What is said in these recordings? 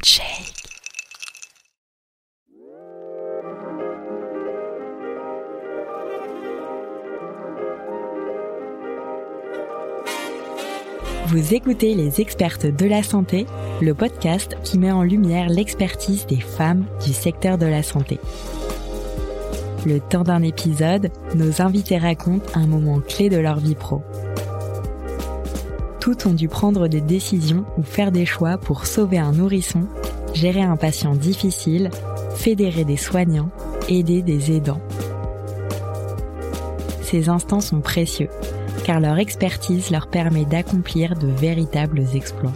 Podshake. Vous écoutez Les Expertes de la Santé, le podcast qui met en lumière l'expertise des femmes du secteur de la santé. Le temps d'un épisode, nos invités racontent un moment clé de leur vie pro. Toutes ont dû prendre des décisions ou faire des choix pour sauver un nourrisson, gérer un patient difficile, fédérer des soignants, aider des aidants. Ces instants sont précieux, car leur expertise leur permet d'accomplir de véritables exploits.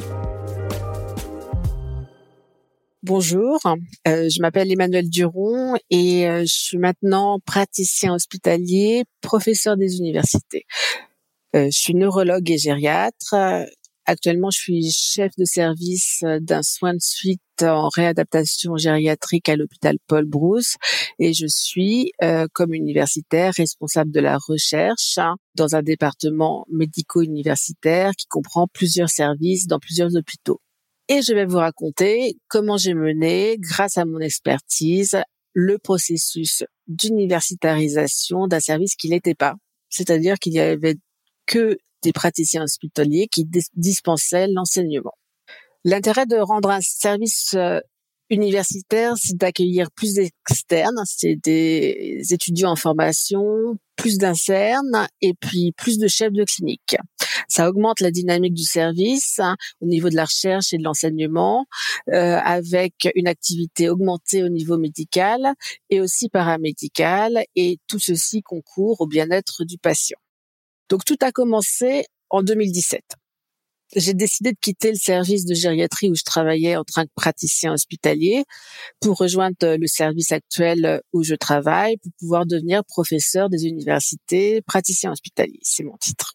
Bonjour, je m'appelle Emmanuelle Duron et je suis maintenant praticien hospitalier, professeur des universités. Je suis neurologue et gériatre. Actuellement, je suis chef de service d'un soin de suite en réadaptation gériatrique à l'hôpital Paul Brousse et je suis, comme universitaire, responsable de la recherche dans un département médico-universitaire qui comprend plusieurs services dans plusieurs hôpitaux. Et je vais vous raconter comment j'ai mené, grâce à mon expertise, le processus d'universitarisation d'un service qui n'était pas. C'est-à-dire qu'il y avait que des praticiens hospitaliers qui dispensaient l'enseignement. L'intérêt de rendre un service universitaire, c'est d'accueillir plus d'externes, c'est des étudiants en formation, plus d'internes et puis plus de chefs de clinique. Ça augmente la dynamique du service au niveau de la recherche et de l'enseignement, avec une activité augmentée au niveau médical et aussi paramédical, et tout ceci concourt au bien-être du patient. Donc tout a commencé en 2017. J'ai décidé de quitter le service de gériatrie où je travaillais en tant que praticien hospitalier pour rejoindre le service actuel où je travaille pour pouvoir devenir professeur des universités, praticien hospitalier. C'est mon titre.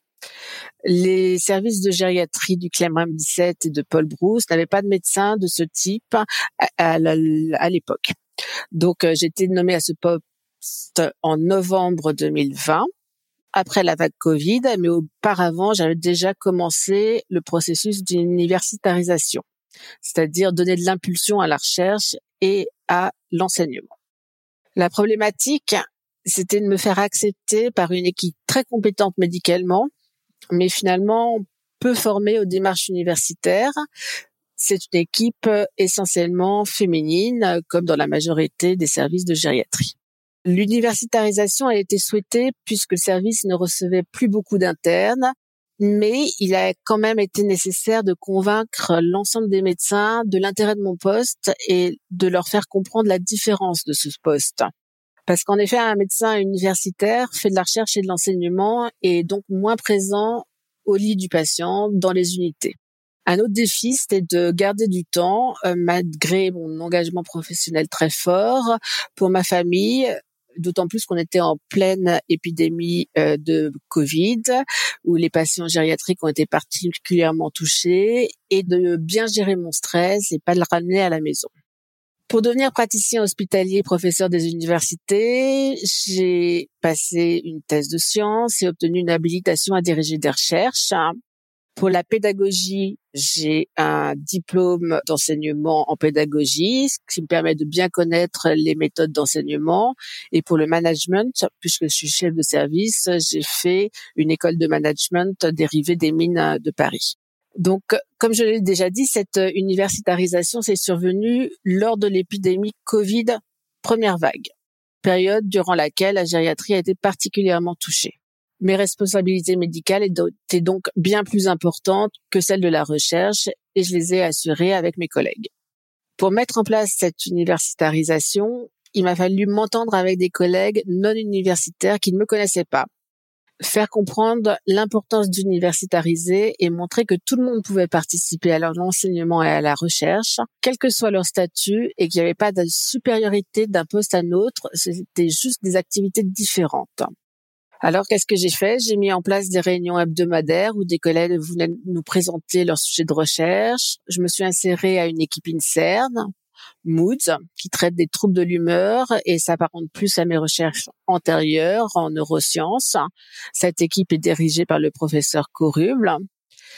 Les services de gériatrie du Clermont 17 et de Paul Brousse n'avaient pas de médecin de ce type à l'époque. Donc j'ai été nommée à ce poste en novembre 2020. Après la vague Covid, mais auparavant, j'avais déjà commencé le processus d'universitarisation, c'est-à-dire donner de l'impulsion à la recherche et à l'enseignement. La problématique, c'était de me faire accepter par une équipe très compétente médicalement, mais finalement peu formée aux démarches universitaires. C'est une équipe essentiellement féminine, comme dans la majorité des services de gériatrie. L'universitarisation a été souhaitée puisque le service ne recevait plus beaucoup d'internes, mais il a quand même été nécessaire de convaincre l'ensemble des médecins de l'intérêt de mon poste et de leur faire comprendre la différence de ce poste. Parce qu'en effet, un médecin universitaire fait de la recherche et de l'enseignement et est donc moins présent au lit du patient dans les unités. Un autre défi, c'était de garder du temps, malgré mon engagement professionnel très fort, pour ma famille, d'autant plus qu'on était en pleine épidémie de Covid, où les patients gériatriques ont été particulièrement touchés, et de bien gérer mon stress et pas le ramener à la maison. Pour devenir praticien hospitalier, professeur des universités, j'ai passé une thèse de sciences et obtenu une habilitation à diriger des recherches. Pour la pédagogie, j'ai un diplôme d'enseignement en pédagogie, ce qui me permet de bien connaître les méthodes d'enseignement. Et pour le management, puisque je suis chef de service, j'ai fait une école de management dérivée des mines de Paris. Donc, comme je l'ai déjà dit, cette universitarisation s'est survenue lors de l'épidémie Covid, première vague, période durant laquelle la gériatrie a été particulièrement touchée. Mes responsabilités médicales étaient donc bien plus importantes que celles de la recherche et je les ai assurées avec mes collègues. Pour mettre en place cette universitarisation, il m'a fallu m'entendre avec des collègues non universitaires qui ne me connaissaient pas, faire comprendre l'importance d'universitariser et montrer que tout le monde pouvait participer à l'enseignement et à la recherche, quel que soit leur statut, et qu'il n'y avait pas de supériorité d'un poste à un autre, c'était juste des activités différentes. Alors, qu'est-ce que j'ai fait? J'ai mis en place des réunions hebdomadaires où des collègues venaient nous présenter leur sujet de recherche. Je me suis insérée à une équipe INSERM, Moods, qui traite des troubles de l'humeur et s'apparente plus à mes recherches antérieures en neurosciences. Cette équipe est dirigée par le professeur Coruble.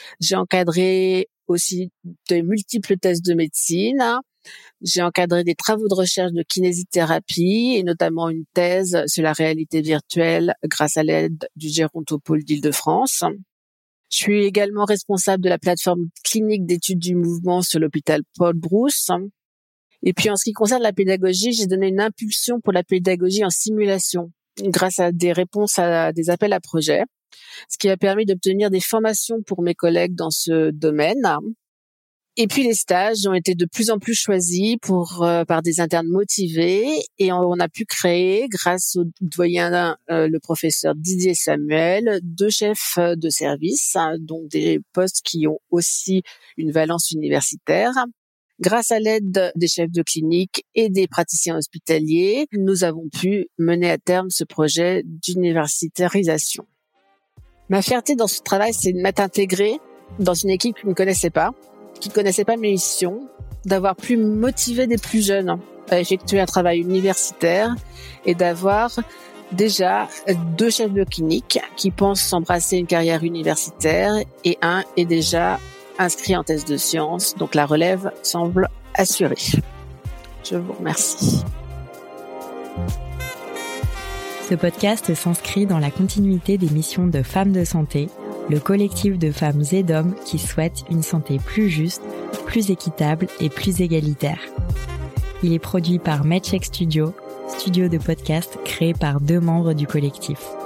J'ai encadré aussi de multiples thèses de médecine. J'ai encadré des travaux de recherche de kinésithérapie et notamment une thèse sur la réalité virtuelle grâce à l'aide du Gérontopôle d'Île-de-France. Je suis également responsable de la plateforme clinique d'études du mouvement sur l'hôpital Paul Brousse. Et puis en ce qui concerne la pédagogie, j'ai donné une impulsion pour la pédagogie en simulation grâce à des réponses à des appels à projets, ce qui a permis d'obtenir des formations pour mes collègues dans ce domaine. Et puis les stages ont été de plus en plus choisis par des internes motivés et on a pu créer, grâce au doyen le professeur Didier Samuel, 2 chefs de service, donc des postes qui ont aussi une valence universitaire. Grâce à l'aide des chefs de clinique et des praticiens hospitaliers, nous avons pu mener à terme ce projet d'universitarisation. Ma fierté dans ce travail, c'est de m'être intégrée dans une équipe qui ne connaissait pas mes missions, d'avoir pu motiver des plus jeunes à effectuer un travail universitaire et d'avoir déjà 2 chefs de clinique qui pensent s'embrasser une carrière universitaire et un est déjà inscrit en thèse de sciences, donc la relève semble assurée. Je vous remercie. Ce podcast s'inscrit dans la continuité des missions de Femmes de Santé, le collectif de femmes et d'hommes qui souhaitent une santé plus juste, plus équitable et plus égalitaire. Il est produit par MedCheck Studio, studio de podcast créé par 2 membres du collectif.